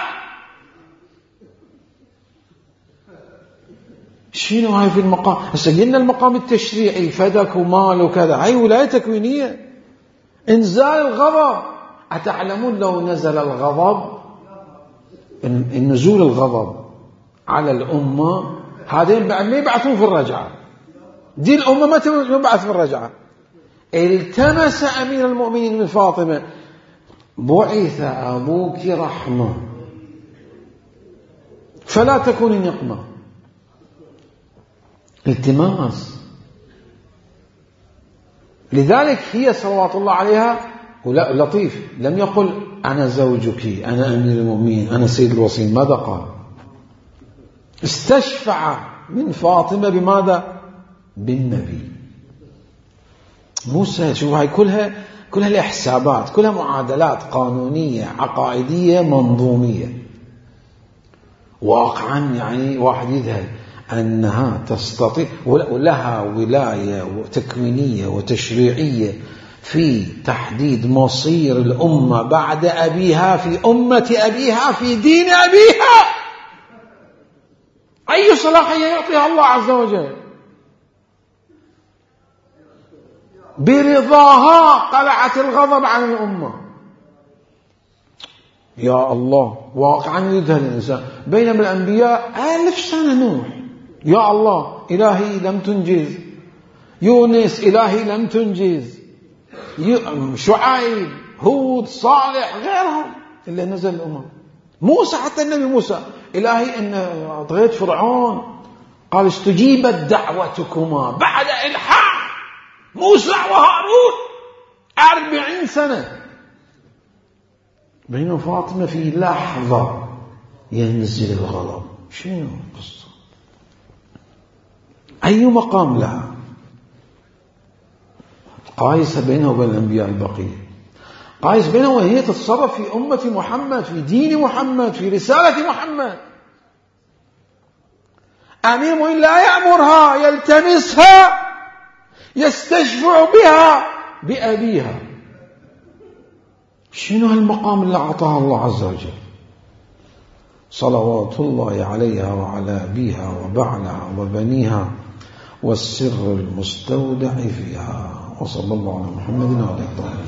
شنو هاي في المقام؟ هسه قلنا المقام التشريعي فدك ومال وكذا، هاي ولاية تكوينية، انزال الغضب. أتعلمون لو نزل الغضب، النزول الغضب على الأمة، هذين بعد ما يبعثون في الرجعة، دي الأمة ما تبعث في الرجعة. التمس أمير المؤمنين من فاطمة: بعث أبوك رحمة فلا تكوني نقمة. التماس. لذلك هي صلوات الله عليها لطيف، لم يقل أنا زوجك، أنا أمير المؤمنين، أنا سيد الوصيين. ماذا قال؟ استشفع من فاطمة بماذا؟ بالنبي. موسى شوف هاي كلها كلها لها حسابات، كلها معادلات قانونية عقائدية منظومية. واقعا يعني واحد يذهل أنها تستطيع ولها ولاية وتكوينية وتشريعية في تحديد مصير الأمة بعد أبيها في أمة أبيها في دين أبيها. أي صلاحية يعطيها الله عز وجل؟ برضاها قلعت الغضب عن الأمة. يا الله، واقعا يذهل الإنسان. بينما الأنبياء ألف سنة نوح، يا الله إلهي لم تنجز، يونس إلهي لم تنجز، شعيب، هود، صالح، غيرهم إلا نزل الأمم. موسى، حتى النبي موسى، إلهي إن أطغيت فرعون، قال استجيبت دعوتكما بعد إلحاح موسى وهارون أربعين سنة. بينما فاطمة في لحظة ينزل الغضب. شنو القصة؟ أي مقام لها؟ قايسة بينها وبين الأنبياء البقية، قايس بينها وهي تتصرف في أمة محمد، في دين محمد، في رسالة محمد. أمير المؤمنين لا يأمرها، يلتمسها، يستشفع بها بأبيها. شنو هالمقام اللي أعطاها الله عز وجل؟ صلوات الله عليها وعلى أبيها وبعلها وبنيها والسر المستودع فيها. وصلى الله على محمد وعلى آله.